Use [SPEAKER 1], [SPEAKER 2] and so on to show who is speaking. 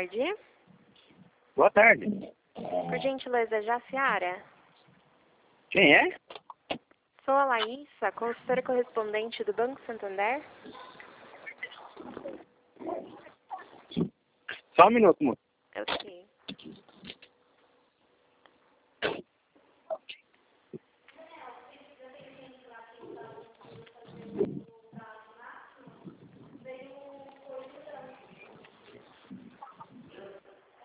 [SPEAKER 1] tarde.
[SPEAKER 2] Boa tarde.
[SPEAKER 1] Por gentileza, Jaciara.
[SPEAKER 2] Quem é?
[SPEAKER 1] Sou a Laísa, consultora correspondente do Banco Santander.
[SPEAKER 2] Só um minuto, moço.